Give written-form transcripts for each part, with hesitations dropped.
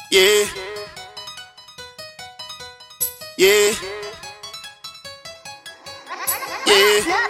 Yeah. Yeah. Yeah.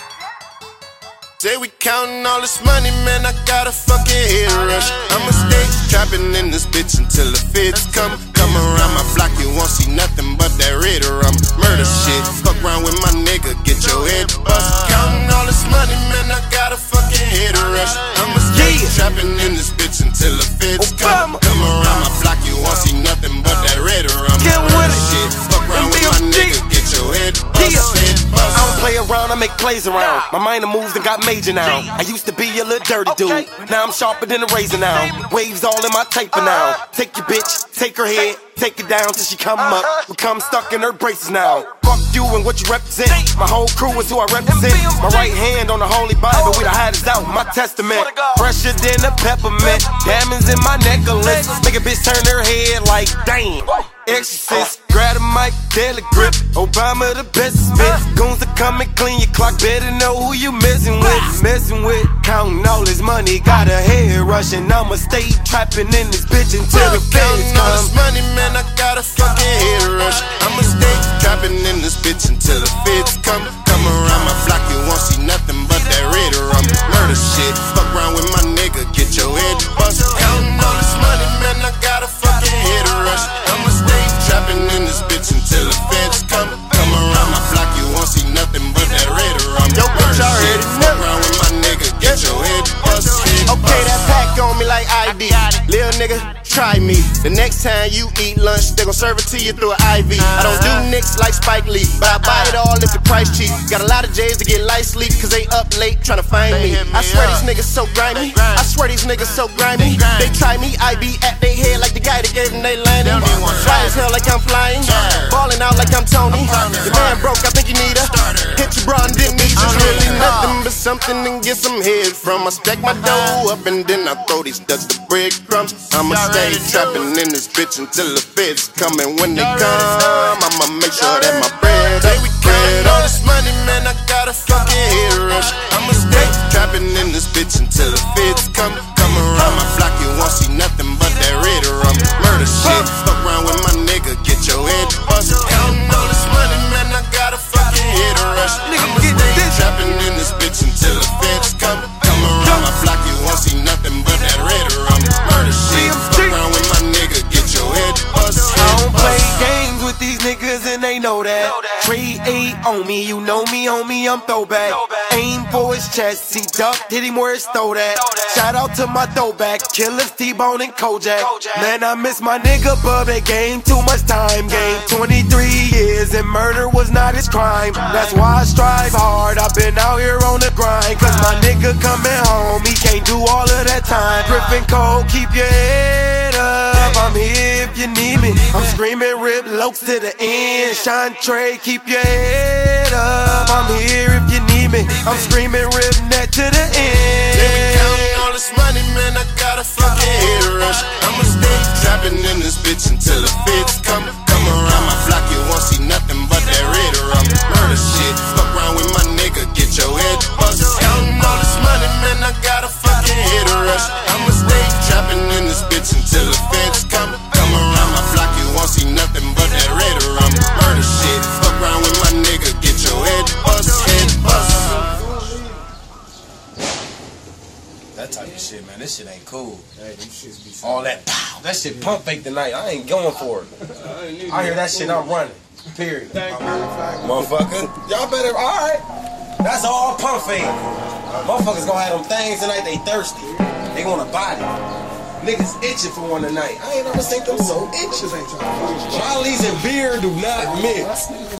Say we counting all this money, man, I got a fucking head rush. I'ma stay trapping in this bitch until the feds come around my block, you won't see nothing but that red rum. Murder shit, fuck around with my nigga, get your head bust. Counting all this money, man, I got a fucking head rush. I'ma stay trapping in this bitch until the feds come around my block, you won't see nothing but that red rum. Murder shit, fuck around with my nigga, get your head bust. I don't play around, I make plays around. My minor moves and got major now. I used to be a little dirty dude, now I'm sharper than a razor now. Waves all in my taper now. Take your bitch, take her head, take it down till she come up. We come stuck in her braces now. Fuck you and what you represent. My whole crew is who I represent. My right hand on the Holy Bible, we the highest out, my testament. Fresher than a peppermint, diamonds in my necklace. Make a bitch turn her head like damn. Exorcist, grab a mic, daily grip. Obama the best spit. Goons to come and clean your clock, better know who you messing with. Counting all this money, got a head rush, and I'ma stay trapping in this bitch until the feds all this come. money, man, I got a fucking head rush. I'ma stay trapping in this bitch until the feds come around my block, you won't see nothing but that red rum. Murder shit, fuck around with my nigga, get your head bust. Counting all this money, man, I got a fucking head rush. I'ma stay trapping in this bitch until the feds come around my block, you won't see nothing but that red rum. Murder shit, fuck around with my nigga, get your head bust. Okay, that pack on me like ID. Lil' nigga, try me. The next time you eat lunch, they gon' serve it to you through an IV. I don't do nicks like Spike Lee, but I buy it all if the price cheap. Got a lot of J's to get light sleep, cause they up late tryna find me. I swear these niggas so grimy. I swear these niggas so grimy. They try me, I be at they head like the guy that gave them they landing. Fly as hell like I'm flying, ballin' out like I'm Tony. The man broke, I think you need her. Hit your bra and didn't need you. Really nothing but something to get some head from. I stack my dough up and then I throw these ducks to breadcrumbs. I'ma stay trapping in this bitch until the feds come, and when they come, I'ma make sure that my bread Say we counting all this money, man, I got a fucking head rush. I'ma stay trapping in this bitch until the feds come around my block, you won't see nothing but that red rum. Murder shit, fuck around with my nigga, get your head bust. Counting all this money, man, I got a fucking head rush. I'ma stay trapping in this bitch until the feds come around my block, you won't see nothing but that red rum. Murder shit, fuck around with my nigga, get your head bust. I don't play games with these niggas and they know that. Trade 8 on me, you know me, on me, I'm throwback. Aim for his chest, he ducked, hit him where it's throw that. Shout out to my throwback, killers T-Bone and Kojak. Man, I miss my nigga, but they game too much time. Game 23 years and murder was not his crime. That's why I strive hard, I've been out here on the grind. Cause my nigga coming home, he can't do all of that time. Griffin Cole, keep your head up, I'm here if you need me. I'm screaming Rip Lokes to the end. Sean Trey, keep your head up, I'm here if you need me. I'm screaming Rip Net to the end. Counting all this money, man, I got a fucking head rush. I'ma stay trapping in this bitch until the feds come around my block, you won't see nothing but that red rum. Murder shit, fuck around with my nigga, get your head bust. Counting all this money, man, I got a fucking head rush. I'ma stay trapping in this bitch until the feds come around my block, you won't see nothing but that red rum. Murder shit, fuck around with my nigga, get your head bust, head bust. That type of shit, man, this shit ain't cool. All that pow, that shit pump fake tonight. I ain't going for it. I hear that shit, I'm running. Period. Motherfucker, y'all better, alright. That's all pump fake. Motherfuckers gonna have them things tonight, they thirsty. They want a body. Niggas itching for one tonight. I ain't never seen them so itching. Molly's and beer do not mix.